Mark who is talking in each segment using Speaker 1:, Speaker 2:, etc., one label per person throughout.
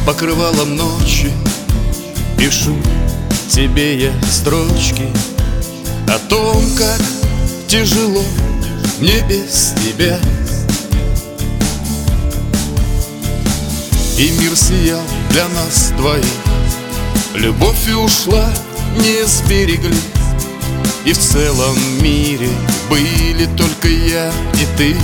Speaker 1: покрывалом ночи пишу тебе я строчки о том, как тяжело мне без тебя. И мир сиял для нас двоих, любовь и ушла, не сберегли. И в целом мире были только я и ты.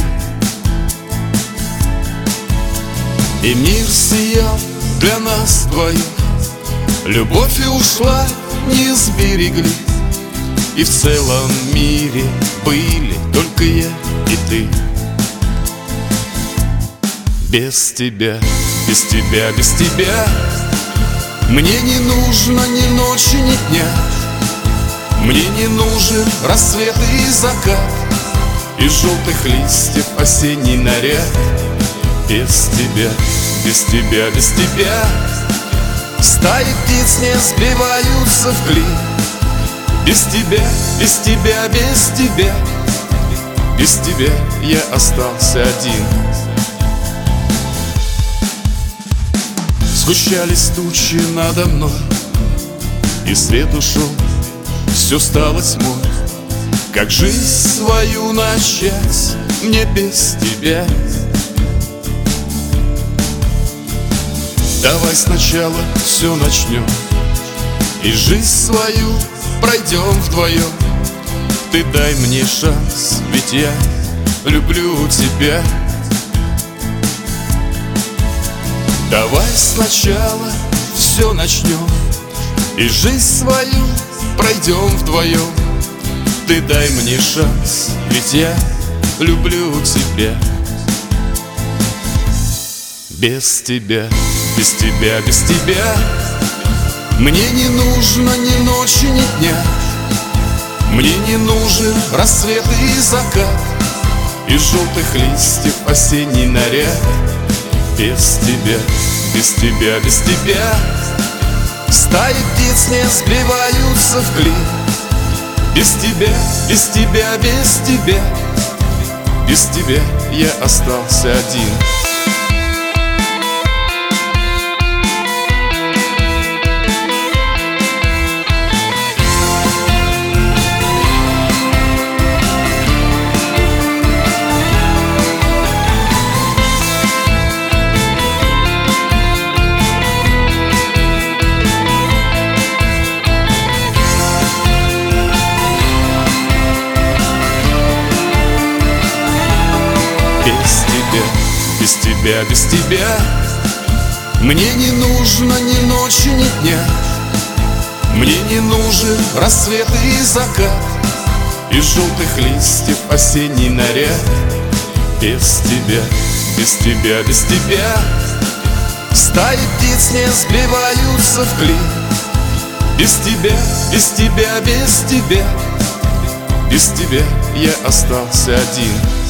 Speaker 1: И мир сиял для нас двоих, любовь и ушла, не сберегли. И в целом мире были только я и ты. Без тебя, без тебя, без тебя мне не нужно ни ночи, ни дня. Мне не нужен рассвет и закат, из желтых листьев осенний наряд. Без тебя, без тебя, без тебя стаи птиц не сбиваются в клин. Без тебя, без тебя, без тебя, без тебя я остался один. Сгущались тучи надо мной, и свет ушел, все стало тьмой. Как жизнь свою начать мне без тебя? Давай сначала все начнем, и жизнь свою пройдем вдвоем. Ты дай мне шанс, ведь я люблю тебя. Давай сначала все начнем, и жизнь свою пройдем вдвоем. Ты дай мне шанс, ведь я люблю тебя. Без тебя, без тебя, без тебя мне не нужно ни ночи, ни дня. Мне не нужен рассвет и закат, из желтых листьев осенний наряд. Без тебя, без тебя, без тебя стаи птиц не сбиваются в клин. Без тебя, без тебя, без тебя, без тебя я остался один. Без тебя, без тебя мне не нужно ни ночи, ни дня. Мне не нужен рассвет и закат, из желтых листьев осенний наряд. Без тебя, без тебя, без тебя стаи птиц не сбиваются в клин. Без тебя, без тебя, без тебя, без тебя я остался один.